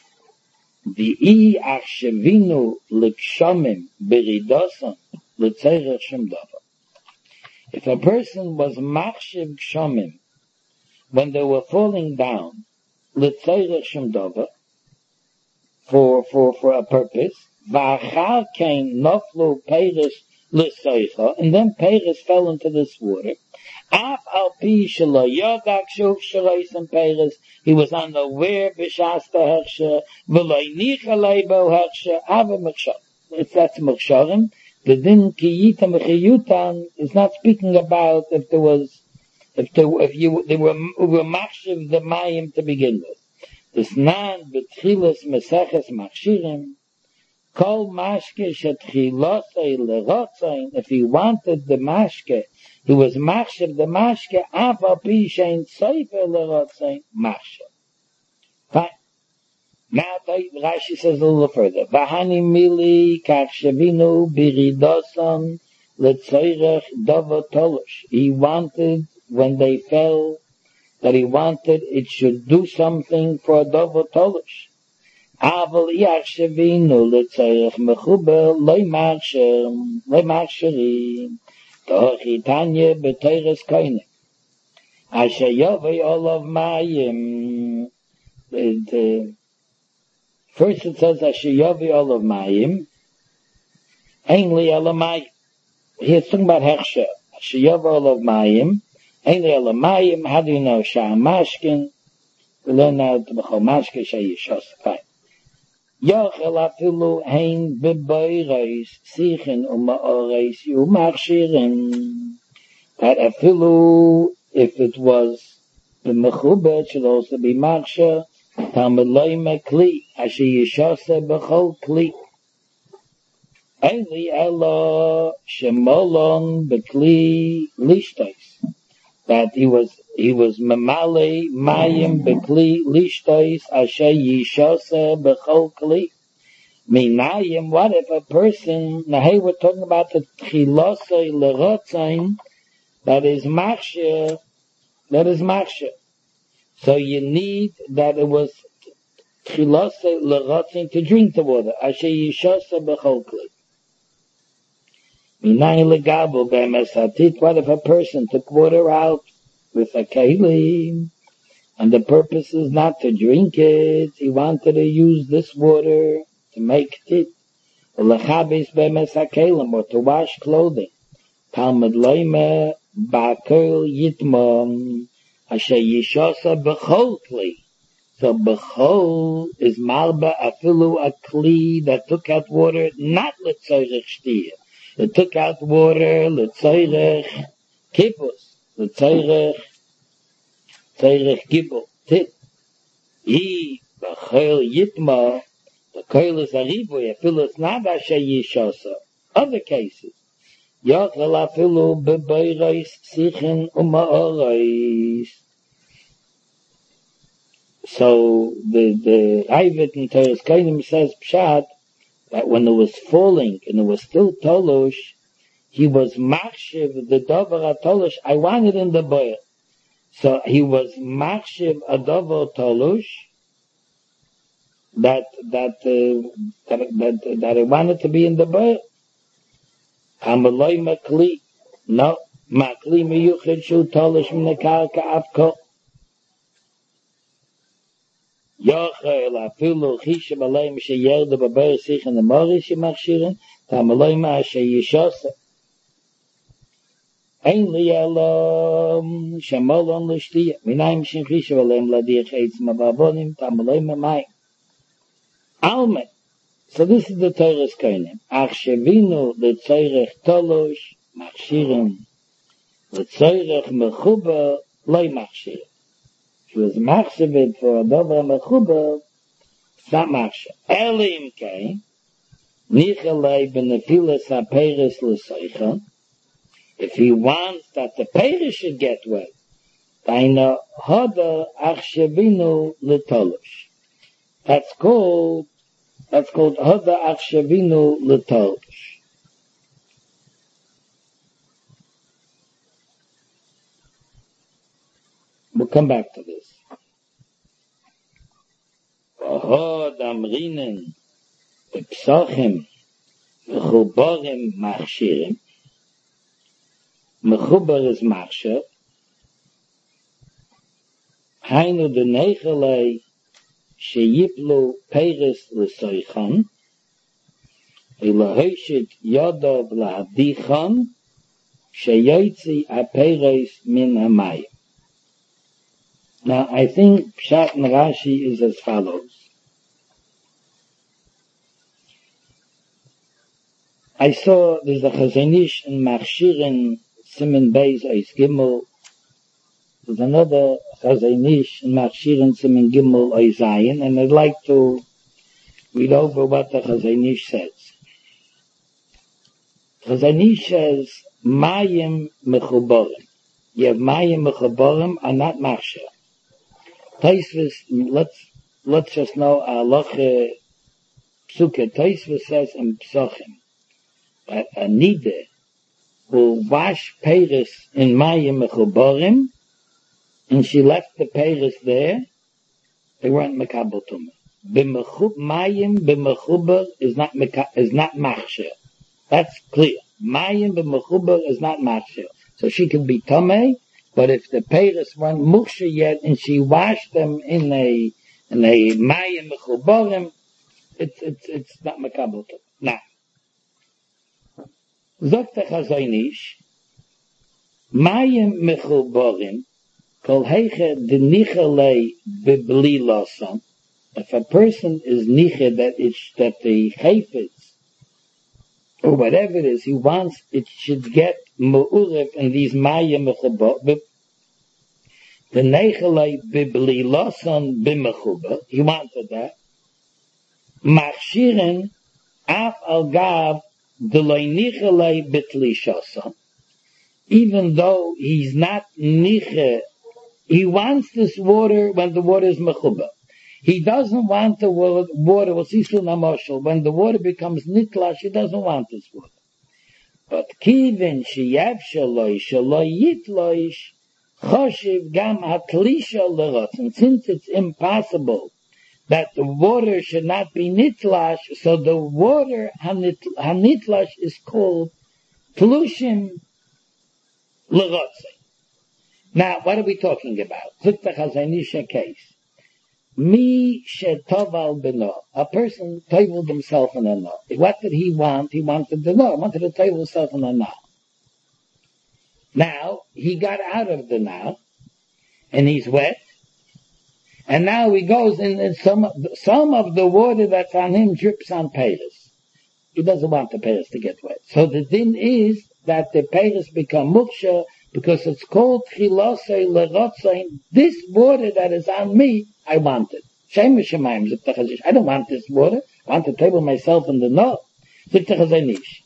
V'i achshevinu l'kshomim b'ridosan l'tzerech shem davar. If a person was machshev kshomim when they were falling down, l'tzerech shem davar, for for for a purpose, v'achar kein noflu peiris l'soicha, and then peiris fell into this water. Af al pi shelo yodak shuv shaloisem peiris, he was unaware b'shas hersha, v'loi nichalei bo hersha, ava mechshar. It's that's mechsharim. The din kiyita mechiyutan is not speaking about if there was, if there, if you, they were, were machshiv the mayim to begin with. This nan betchilas meseches machshirim, kol mashke shetchilosei lerotzein, if he wanted the mashke, he was machshiv the mashke, afa pi shein soifer lerotzein, machshiv. Fine. Now Rashi says a little further. V'hani mili kach shavinu biridosan letzorech davar tolush. He wanted, when they fell, that he wanted it should do something for davar tolush. Aval yach shavinu letzorech mechuber loy marsher, loy marsherim. Tochi tanya b'teires koine. Asher yovei olav mayim. The First it says, Asher yovi olav mayim, ainli elamayim. Here it's talking about Hersha. Asher yovi olav mayim, ainli elamayim, how do you know? Shah mashkin, we learn now to b'chol mashkin, shah yishos. Fine. Yochel afilu hein b'boireis, sichin uma'oreis, umachshirin. That afilu, if it was the mechubah, it should also be machshir. Talmud loy mekli, asher yishose b'chol kli. Eli elo shemolon b'kli lishtos. that he was he was mamale mayim bekli lishtois asher yishose bechol kli. Minayim, what if a person, now hey, we're talking about the chilosei lerotzain, that is machshir, that is machshir. So you need that it was chilosei lerotzain to drink the water, asher yishose bechol kli. Minayim legabo be'mesatit, what if a person took water out with a kelim, and the purpose is not to drink it, he wanted to use this water to make tit, or to wash clothing. Talmud loime bakel yitmom asher yishosa bechol kli. So bechol is malba afilu a kli that took out water not letzorech shtir. It took out water letzorech kippus, letzorech tzorech gibel tit. He bechol yitmom. The koil is a riboy, afilu it's not asher yishosa. Other cases, yochel afilu bebeiros sichen uma'oros. So the the Ravid in Teres Kainim says pshat that when it was falling and it was still tolush, he was machshiv the dover tolush. I want it in the boil, so he was machshiv a dover tolush. That that, uh, that that that I wanted to be in the boil. Amaloi makli, no makli miyuchid shu tolish min karka afko. Yochel afilu chishem aleim sheyerde baber sich in the morish yemachshiren. Amaloi ma sheyishosa. Ein liyalom shemolon l'shtiya. Minayim shin chishem aleim ladich eitz mavabonim. Amaloi ma mayim. Alme. So this is the Torah's Koinim. Ach shevinu letzorech tolosh machshirim. Letzorech mechuba loy machshir. If he was machshivid for a dover mechuba, it's not machshir. Elim kei, nichalei benefilas ha-peres l'soicha. If he wants that the peres should get wet, daina hoda ach shevinu letolosh. That's called, that's called Hoda Achshavinu L'Tolosh. We'll come back to this. V'hod amrinen b'psochim v'chuborim machshirim. Mechubar is machshir. Hainu d'nechelei sheyiplu peres l'soichan, ilahoshit yodov lahadichan, sheyotzi ha-peres min hamayim. Now, I think Pshat and Rashi is as follows. I saw there's a Chazanish in Machshirin Simen Beis Eis Gimel. There's another Chazanish in Machshirin Simen Gimel Eis Zayin, and I'd like to read over what the Chazanish says. Chazanish says, Mayim mechuborim. You have Mayim mechuborim are not Machshir. Taisvis, let's, let's just know, Aloche Psuke, Taisvis says in Psochim, that a Nide will wash Peres in Mayim mechuborim, and she left the Peres there, they weren't Mekabel Tumah. B'mechub, Mayim b'mechuber is not, is not Machshir. That's clear. Mayim b'mechuber is not Machshir. So she can be Tomei, but if the Peres weren't Muksha yet, and she washed them in a, in a Mayim mechuborim, it's, it's, it's not Mekabel Tumah. Now, Zogt the Chazonish, Mayim mechuborim, kol heiche de nichalei bibli losan. If a person is niche that it's, that the chayfetz, or whatever it is, he wants, it should get mu'urif in these mayim mechuborim. The nichalei bibli losan bimechuba, he wanted that. Machshirin af al gav de loy nichalei bitli shosan. even though he's not niche, he wants this water when the water is mechuba. He doesn't want the water, when the water becomes nitlash, he doesn't want this water. But kivin sheyev shaloi shaloi yitloish choshev gam hatlisha lerotz. And since it's impossible that the water should not be nitlash, so the water hanitlash is called tlushim lerotz. Now, what are we talking about? Zuk the Chazon Ish case. Mi shetoval beno. A person toveled himself in a no. What did he want? He wanted the no. He wanted to tovel himself in a no. Now, he got out of the no, and he's wet, and now he goes in, and some, some of the water that's on him drips on Paris. He doesn't want the Paris to get wet. So the din is that the Paris become muksha, because it's called chilosei lerotzein. This water that is on me, I want it. Shem Shemayim, Zuk the Chazon Ish. I don't want this water. I want to table myself in the no. Zuk the Chazon Ish.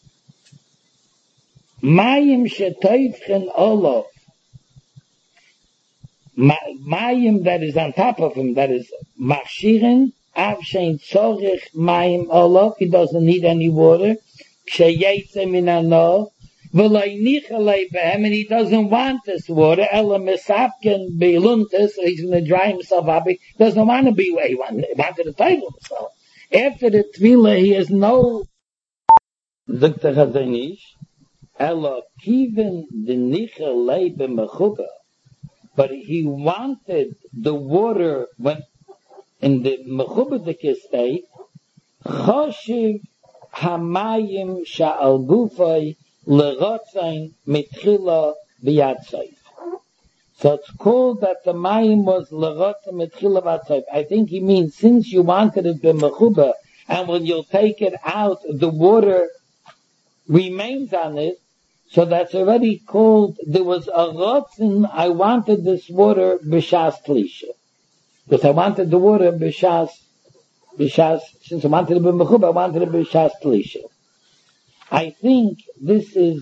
Mayim shetoivchen olov. Mayim that is on top of him, that is machshirin, av shein tzorich mayim olov. He doesn't need any water. Ksheyetze min hano. And he doesn't want this water. Ela misapken beiluntis, so he's going to dry himself up. He doesn't want to be where he wanted, he wanted to title himself. After the tefillah, he has no. Zuk the Chazon Ish, Ela kiven the nicha leibe mechuba, but he wanted the water when in the mechubadike state. Choshev hamayim sha'al gufay. L'rotzain mitchila b'yatzayv. So it's called that the mayim was l'rotzain mitchila b'yatzayv. I think he means since you wanted it b'mechuba, and when you'll take it out, the water remains on it. So that's already called. There was a rotzin. I wanted this water b'shas tlisha, because I wanted the water b'shas b'shas. Since I wanted it b'mechuba, I wanted it b'shas tlisha. I think this is,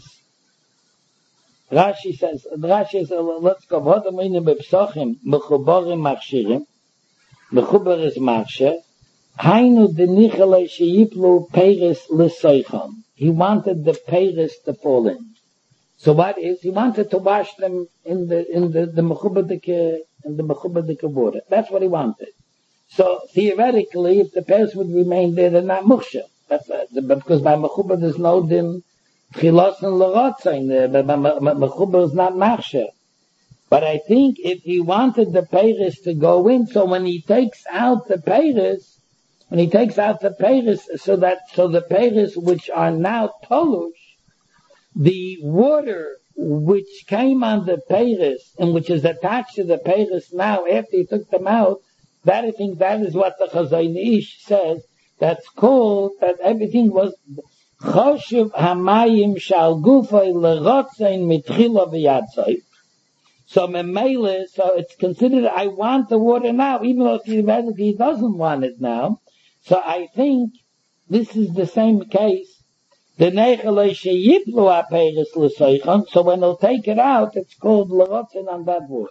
Rashi says, Rashi says, let's go, V'hodam inim b'psochim, mechuborim machshirim, mechubar is machsher, hainu denichale sheyiplu peiris l'soicham. He wanted the peiris to fall in. So what is, he wanted to wash them in the, in the, the mechubadike, in the mechubadike water. That's what he wanted. So theoretically, if the peiris would remain there, they're not muksher. That's, uh, because by mechuba there's no din chilos and l'rotzain, but mechuba is not machsher. But I think if he wanted the peiris to go in, so when he takes out the peiris, when he takes out the peiris, so that so the peiris which are now tolush, the water which came on the peiris and which is attached to the peiris now after he took them out, that I think that is what the Chazon Ish says. That's called that everything was choshev hamayim shal gufay lerotzein mitchila v'yatzayv. So memele, so it's considered I want the water now, even though theoretically he doesn't want it now. So I think this is the same case. The nechale sheyiplu apeiris l'soichon. So when they'll take it out, it's called lerotzein on that water.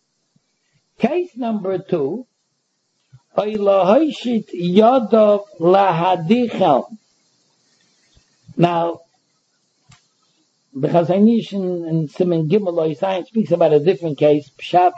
Case number two. Yodov lahadichel. Now, the Chazon Ish in Siman Gimel Oisayin speaks about a different case. Pshat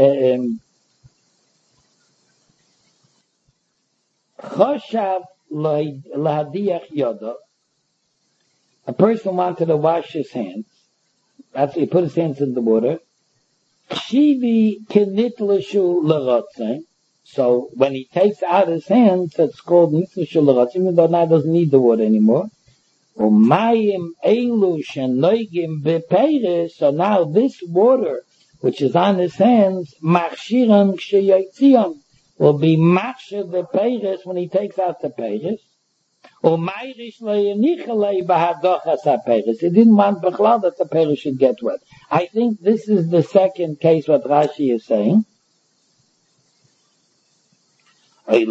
Choshav lahadiach Yodov. A person wanted to wash his hands. After he put his hands in the water. Shivi kinitlashu l'rotzein. So when he takes out his hands, it's called nitlashu l'rotzein, even though now he doesn't need the water anymore. Umayim elu shenoigim b'peiris. So now this water, which is on his hands, machshiram k'sheyotzion, will be machshir b'peiris when he takes out the peiris. Umayrish le'yenichalei b'hadochas ha'peiris. He didn't want b'chlal that the peiris should get wet. I think this is the second case what Rashi is saying. He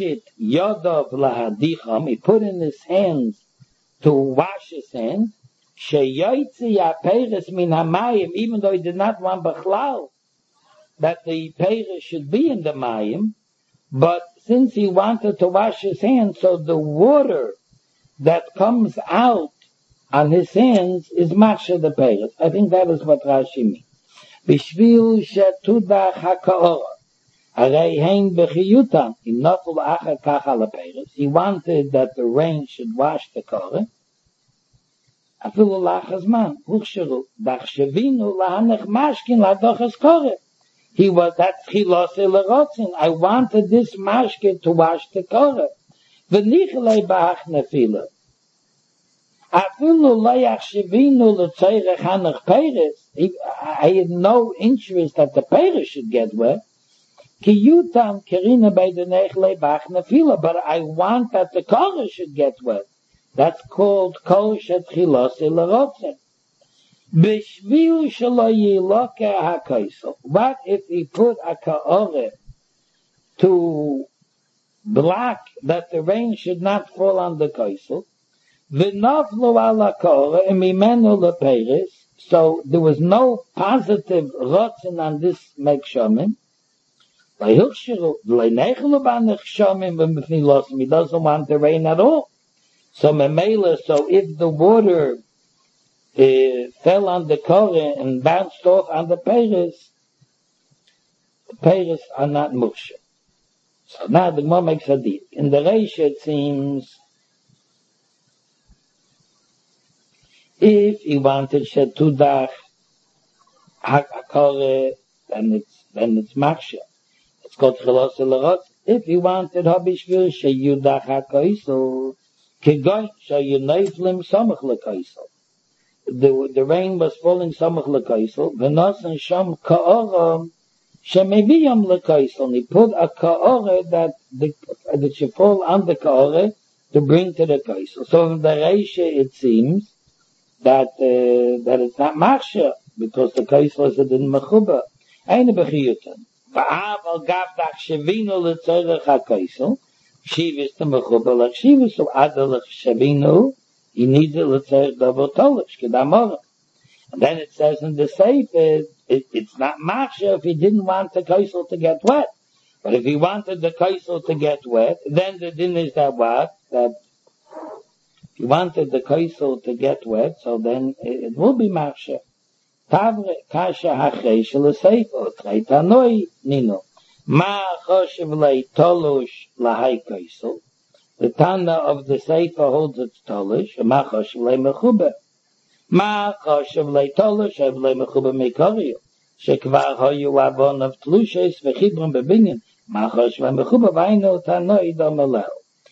put in his hands to wash his hands. Sheyoitzi ha-peiris min ha-mayim, even though he did not want Bechlal, that the peiris should be in the mayim, but since he wanted to wash his hands, so the water that comes out on his hands is machshe the peiris. I think that is what Rashi means. Bishvil shetudach ha-ka'ora. Arei hein bechiyutam, im nofel achar kach ala peiris. He wanted that the rain should wash the korah. Afilu lachas man, huchsheru, dachshevinu lahanech mashkin ladochas korah. He was, that's chilose lerotzin. I wanted this mashkin to wash the korah. V'nichelei ba'ach nefila. Afilu layachshevinu letzorech hanech peiris. I had no interest that the peiris should get wet. Ki yutam kerina by the nechelei ba'ach nefila. But I want that the korah should get wet. That's called kol shetchilose lerotzin. Bishvil shelo yiloke ha-kaisel. What if he put a ka'ore to block that the rain should not fall on the kaisel? V'naflu ala ka'ore mimenu lepeiris. So there was no positive rotzin on this mekshamim. V'hilshiru v'leinechelu b'nechshamim v'mifnilosim. He doesn't want the rain at all. So memela, so if the water uh, fell on the korah and bounced off on the peiris, the peiris are not mukshe. So now the Gemara makes a deal. In the Reish it seems, if he wanted shetudach ha-korah, then it's then it's makshe. It's called chilos elerot. If he wanted habishvil sheyudach ha-koisel, Kigoy sheyunayflim samach lekaisel. The the rain was falling samach lekaisel. V'nosan sham ka'ora shemeviyam lekaisel. And he put a ka'ora that the that should fall on the ka'ora to bring to the kaisel. So in the Reisha it seems that uh, that it's not maksha because the kaisel is in mechuba. Eine bechiyutan. Va'av al gav dach shevinu letzorech ha-kaisel. Shivis to mechuba like shivis, so adalach shavinu, he needs it, let's say, double tolish, kedamora. And then it says in the Sefer, it, it, it's not maksha if he didn't want the kaisel to get wet. But if he wanted the kaisel to get wet, then the din is that what? That if he wanted the kaisel to get wet, so then it, it will be maksha. Tavre kasha hachrei shel Sefer, trei tanoi nino. Ma choshev lei tolush lahai kaisel. The Tana of the Sefer holds its tolush. Ma choshev lei mechuba. Ma choshev lei tolush hev lei mechuba mekorio. Shekvar hoyu avon of tlushes v'chibron bebinyan. Ma choshev lei mechuba v'ayno tanoi domelel.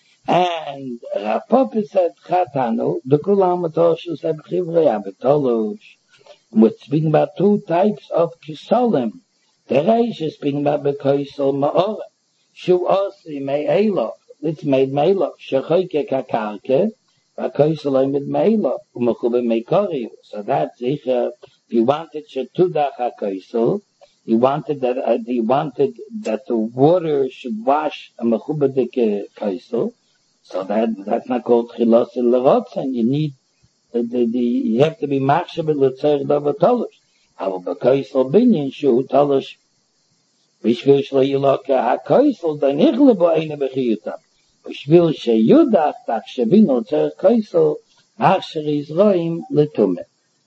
And Rav Papa said chatanu the kulam atoshu said chivrei abetolush. We're speaking about two types of kisolim. The Reish is speaking about Bekoisel Ma'ora. Shu Osi Me'elov. It's made Me'elov. Shechoike Kakarke. Bekoisel Oimid Me'elov. Umechube Me'koriu. So that's sicher. He wanted Shetudach HaKoisel. He wanted that, uh, he wanted that the water should wash a Mechube Dike Koisel. So that, that's not called Chilos Lerotzen. You need, the, the, the, you have to be Machshabit L'tzerich Dava Tolush. Aber bekoisel binyan shu talish bishvil shlo yiloka ha-koisel dan ichle bo eine bechiyutam bishvil sheyudach tak shevino tzerech koisel achsher yizroim letume.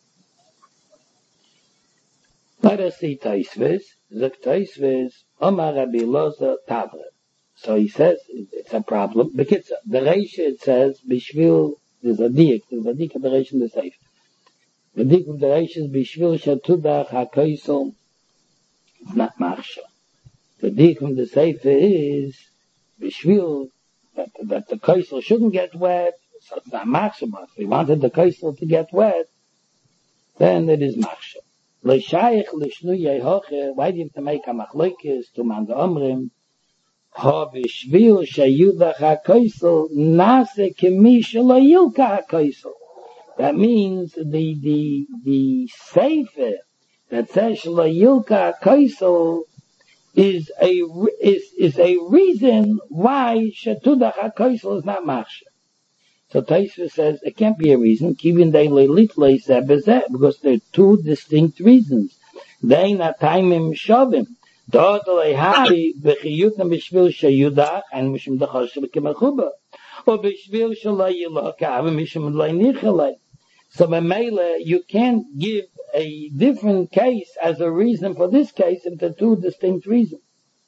Let us see Taisves. Zok Taisves Omar Rabbi Loza Tavre. So he says it's a problem. Bekitza, the Reisha it says bishvil, there's a dik, there's a dik of the Reisha in the Sefer. The dik of the Reish is bishvil shetudach ha-koisel. It's not maksha. The dik of the Sefer is bishvil that, that the koisel shouldn't get wet. So it's not maksha. But if we wanted the koisel to get wet, then it is maksha. L'shayich l'shnu yehoche. Why do you have to make a machlokes to man the omrim? Ha bishvil sheyudach ha-koisel nase kemi shelo yilka ha-koisel. That means the the the Sefer that says Shelo Yilka Koisel is a is is a reason why Shetudach HaKoisel is not Machsha. So Taisva says it can't be a reason, because there are two distinct reasons. They na taimim shavim. Dort lehavi b'chiyutam b'shvil sheyudach and mishum dachoshev k'mechuba. Or b'shvil shalayilach avim mishum le'nichalei. So Mamela, you can't give a different case as a reason for this case if there are two distinct reasons.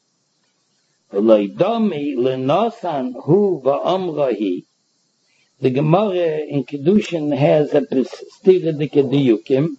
Le'domi le'nosan hu va'amrahi. The Gemara in Kedushin has a stira de kediyukim.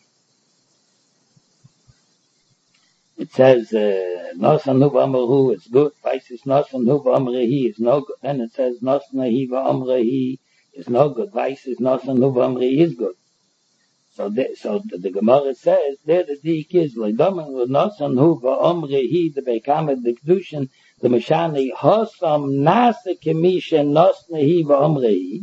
It says, Nosan hu v'amrahu is good. Vices Nosan hu v'amrahi is no good. Then it says, Nosan hi v'amrahi is no good. Vices Nosan hu v'amrahi is good. So the, so the, the Gemara says, there the dik is, Leidomen Nosan hu v'amrahi, the Beikamet, the Kedushin, the Meshani, Hosam nasa kemisha Nosan hi v'amrahi.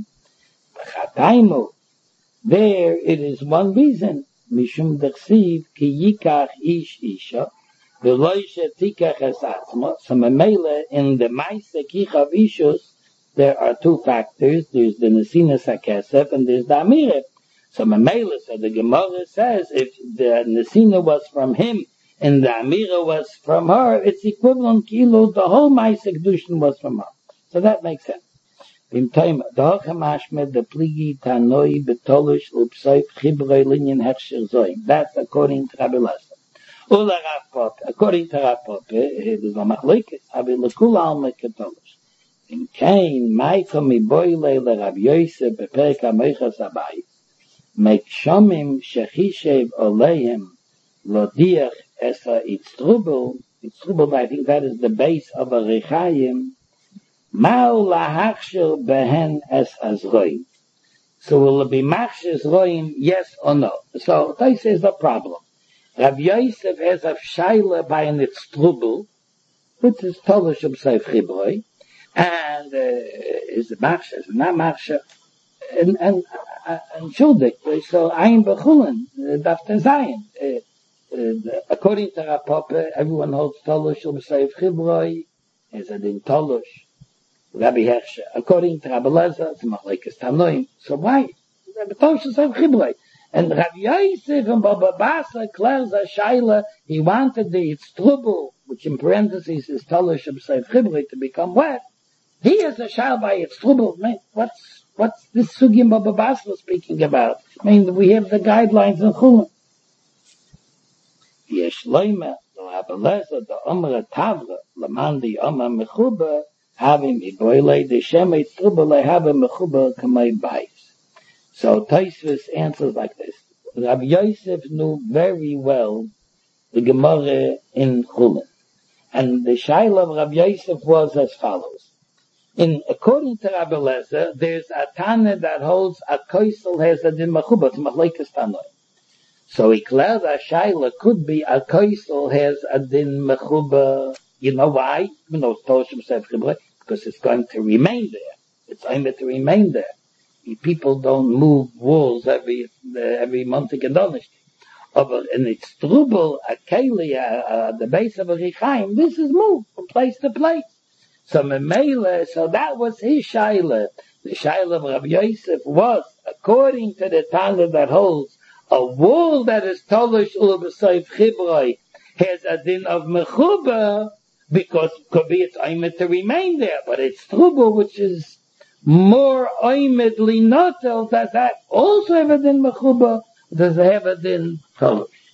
There it is one reason. Mishum dechsiv ki yikach ish isha v'loisha tikach es atzma. So memele in the ma'ase kichav ishus there are two factors. There's the nesina sakesef and there's the amira. So memele, so the Gemara says if the nesina was from him and the amira was from her, it's equivalent kilo the whole ma'ase kedushin was from her. So that makes sense. Im Taim, da Hamashmed, the Pligi, Tanoi, Betolish, Upsaif, Chibroi, Linyan, Hechsher, Zoim. That's according to Rabbi Lassa. Ula Rav Papa, according to Rav Papa, it is a machlekes, Rabbi Lekula Alma Ketolish. Im Kain, Maiko mi Boile, le Rav Yosef, Beperek HaMeichas Abayis, Mek Shomim, Shechishev, Oleim, Lodiach, Esa, Itztrubel, Itztrubel, I think that is the base of a Rechayim, Ma'u lahachshir behen es azroim. So will it be machshir zroim, yes or no? So this is the problem. Rav Yosef has a shaila by an itztrubel, which is tolish of seif chibroi, and uh, is it machshir, is it not machshir, and, and, uh, and shuldik, so ein bechulin, daften zayin. Uh, uh, according to Rav Papa, everyone holds tolish of seif chibroi, is it in tolish? Rabbi Hersher, according to Rabbi Lezer, it's machlekes Tanoim. So why? Rabbi Tosha said Chibrei. And Rabbi Yosef and Baba Basa declares a shaila, he wanted the Itztrubel, which in parentheses is Tolish of Seif Chibrei, to become wet. He is a shaila by Itztrubel. What's, what's this Sugim Baba Basa speaking about? I mean, we have the guidelines in Chulun. Yesh Loima, the Rabbi Lezer, the Omer Tavra, Lamandi Omer Mechuba, having a boile the shemay trubele have a mechuba kamay bais. So Taisvis answers like this. Rabbi Yosef knew very well the Gemara in Chulin. And the shaila of Rabbi Yosef was as follows. In, according to Rabbi Lezer, there's a Tana that holds a koisel has a din mechuba, it's machlekes Tanoi. So he declared a shaila could be a koisel has a din mechuba. You know why? You know, because it's going to remain there. It's aimed to remain there. People don't move walls every uh, every month to get honest. But in its trubel, a keli, uh, the base of a richaim, this is moved from place to place. So Memele, so that was his shaila. The shaila of Rabbi Yosef was, according to the Tana that holds, a wall that is tolish ulubasayv chibroi has a din of mechuba, because could be it's aimed to remain there, but it's trubel, which is more aimedly notel, does that also have a din mechuba? Does it have a din tolish?